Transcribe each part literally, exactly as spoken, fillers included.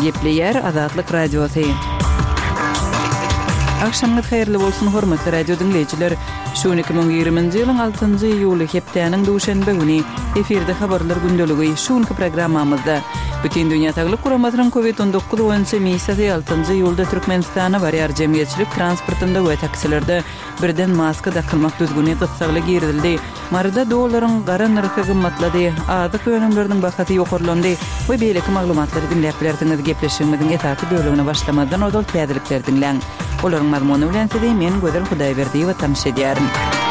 Gepleyer Azatlyk Radiosu. Akşamınız hayırlı bolsun hormatly radio dinleyijiler. Şu iki bin ýygrymynjy ýylyň altynjy iýuly hepdeniň duşanbe güni efirde habarlar gündöligi şuňky programmamyzda bütün dünýä taýlyk guramatynyň covid on dokuz boýunça meýsede altynjy iýulda Türkmenistana barýar jemgyýetçilik transportynda we taksilerde birden maska takylmak düzgüni gysgaly girildi. Marada dollaryň gara narhy gymmatlady, azyk önümleriniň bahasy ýokarlandy we beýleki maglumatlary dinläp bilerdiňiz. Gepleşigimiziň etaty bölümine başlamadan odal täzelikler dinleň. Olaryň mazmuny bilen sizi men Gözel Hudaýberdi we tanış edýärim.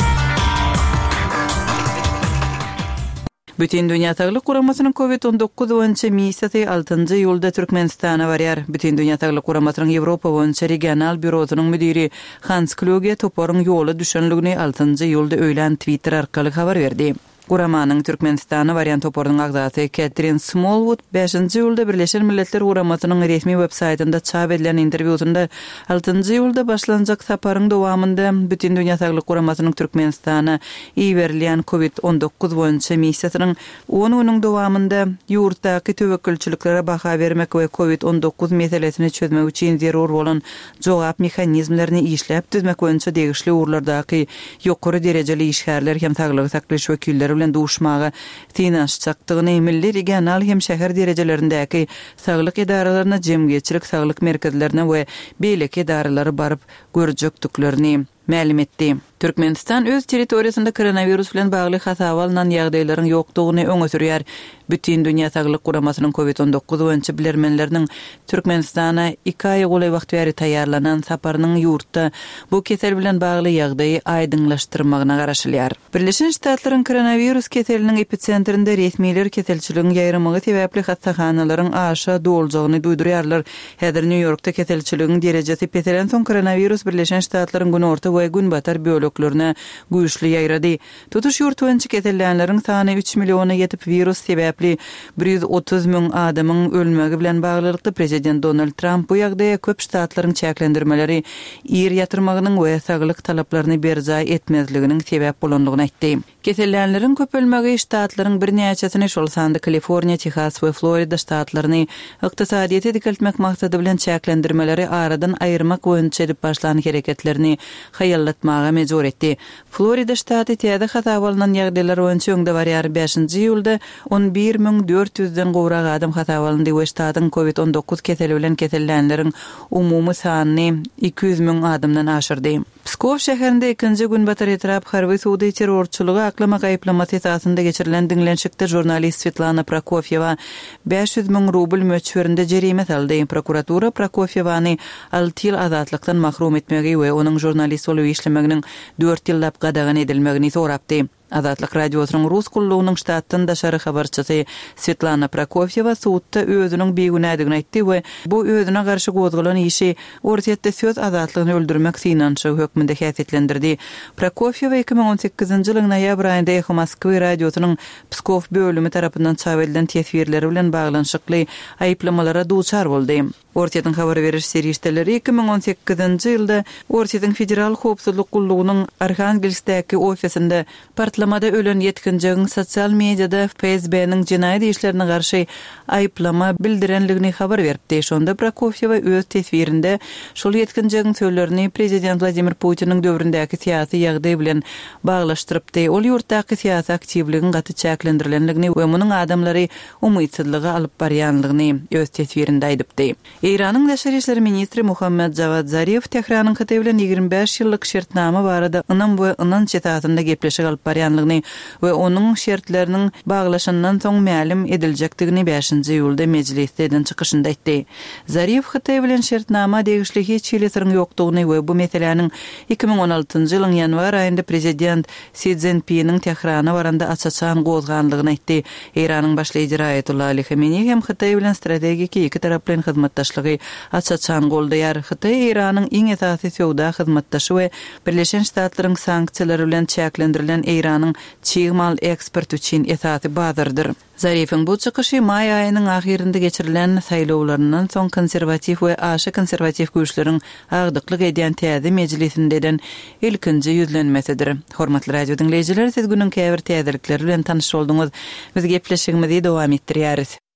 Bütün dünýä taýlyk guramatynyň covid on dokuz boýunça meýsede altynjy ýylda Türkmenistana barýar. Bütün dünýä taýlyk guramatynyň Ýewropa boýunça regional bürosynyň müdiri Hans Kluge toparyň ýoly düşenligini altynjy ýylda öýlen Twitter arkaly habar berdi. Guramanyň Türkmenistana variant toparynyň agzasy Catherine Smallwood beşinji ýylda Birleşen Milletler Guramatynyň resmi web-saytynda çap edilen interwýusynda altynjy ýylda başlanjak saparyň dowamında bütün dünýä taýlyk guramatynyň Türkmenistana iýerilýän covid on dokuz boýunça missiýasynyň on güniň dowamında ýurtdaky töwekkülçiliklere baha bermek we covid on dokuz meselesini çözmek üçin zerur bolan jogap mexanizmlerini işläp düzmek boýunça degişli urlardaky ýokary derejeli işgärler hem saglyk saklaş wekilleri bilen duşmaga tinaşçakdygyny milli regional hem şäher derejelerindäki saglyk idaralaryna jemgyýetçilik saglyk merkezlerine we beýleki idaralary baryp görjekdiklerini ma'lum etdi. Türkmenistan öz territoriýasynda koronavirus bilen bagly hasabalanan ýagdaýlaryň ýokdugyny öňe sürýär. Bütün dünýä taýlyk guramatynyň covid on dokuz boýunça bilermenleriniň Türkmenistana iki aý goly wagt bäri taýýarlanan saparynyň ýurtda bu kesel bilen bagly ýagdaýy aýdyňlaşdyrmagyna garaşylýar. Birleşen Ştatlaryň koronavirus keseliniň epitsentrinde resmiler keselçiligiň ýaýramagy sebäpli hastahanalaryň aşa doljagyny duýdurýarlar. Häzir New Yorkda keselçiligiň derejesi petelen soň koronavirus Birleşen Ştatlaryň gün orta we gün batar biologlaryna güýçli ýaýrady. Tutuş ýurt boýunça kesellänleriň sany üç milliona ýetip virus sebäpli bir yüz otuz müň adamyň ölmegi bilen baglylykda prezident Donald Trump bu ýagdaýa köp ştatlaryň çäklendirmeleri ýer ýatyrmagynyň we saglyk talaplaryny berjay etmezliginiň sebäp bolandygyny aýtdy. Kesellänleriň köp ölmegi ştatlaryň bir näçesini şol sanda Kaliforniýa, Texas we Florida ştatlaryny ykdysadyýety dikeltmek maksady bilen çäklendirmeleri aradan aýyrmak boýunça edip başlanan hereketlerini haýallatmaga mejbur etdi. Florida ştaty täze hasabalanan ýagdaýlar boýunça öňde barýar beşinji ýylda on bir müň dört yüzden gowrak adam hasabalandy we ştatyň covid on dokuz keseli bilen kesellänleriň umumy sanyny iki yüz müň adamdan aşyrdy. Pskov şäherinde ikinji gün batar etrap harby suwdy terrorçylygy aklamak aýplamasy esasında geçirilen dinlenşikde jurnalist Svetlana Prokofyeva beş yüz müň rubl möçberinde jerime saldy. Prokuratura Prokofyewany alty ýyl azatlykdan mahrum etmegi we onuň jurnalist bolup işlemeginiň dört ýyllap gadagan edilmegini sorapdy. Azatlyk radiosynyň rus kullugynyň ştatdan daşary habarçysy Svetlana Prokofyeva suwtda özüniň beýgünädigini aýtdy we bu özüne garşy gozgulan işi ortatda söz azatlygyny öldürmek synançy hökmünde häsiýetlendirdi. Prokofyeva iki bin on sekizinji ýylyň noýabr aýynda Echo Moskwy radiosynyň Pskov bölümi tarapyndan çap edilen tesbirleri bilen baglanşykly aýplamalara duçar boldy. Ortatyň habar beriş serişdeleri iki bin on sekizinji ýylda Ortatyň federal howpsuzlyk gullugynyň Arhangelskdäki ofisinde partlamada ölen yetkinjiň sosial mediada F S B'niň jinaýat işlerine garşy aýplama bildirenligini habar berdi. Şonda Prokofyeva öz tesbirinde şol yetkinjiň söýlerini prezident Vladimir Putiniň döwründäki syýasy ýagdaý bilen baglaşdyrypdy. Ol ýurtdaky syýasy aktivliginiň gaty çäklendirilendligini we munyň adamlary umytsızlygy alyp barýanlygyny öz tesbirinde aýdypdy. Iranyň Daşary işleri ministri Muhammed Javad Zarif Tehranyň Xitay bilen ýygrimi beş ýyllyk şertnama barada ynam we ynан çetatynda gepleşik alyp barýanlygyny we onuň şertleriniň baglaşandan soň ma'lum ediljekdigini beşinji ýylda mejlisden çykyşynda aýtdy. Zarif Xitay bilen şertnama degişli hiç ýylysyň ýokdugyny we bu meseleniň iki bin on altynjy ýylyň ýanwar aýynda prezident Xi Jinping'in Tehrana baranda açaçan gozganlygyny aýtdy. Iranyň başlyjy Ayatollah Ali Khamenei hem Xitay bilen strategik iki taraply hyzmatdaşlygy açaçan goldaýar. Xitay Iranyň iň esasy söwda hyzmatdaşy we Birleşen Ştatlaryň sanksiýalary bilen çäklendirilen Iranyň çyýmal eksport üçin esasy bazardyr. Zarifin bu çykyşy may aýynyň ahirinde geçirilen saýlawlaryndan soň konservativ we aşy konservativ güýçleriň agdyklyk edýän täze mejlisindeden ilkinji ýüzlenmesidir. Hormatly radio dinleýijiler, siz günüň käbir täzelikleri bilen tanyş bolduňyz. Biz gepleşigimizi dowam etdirýäris.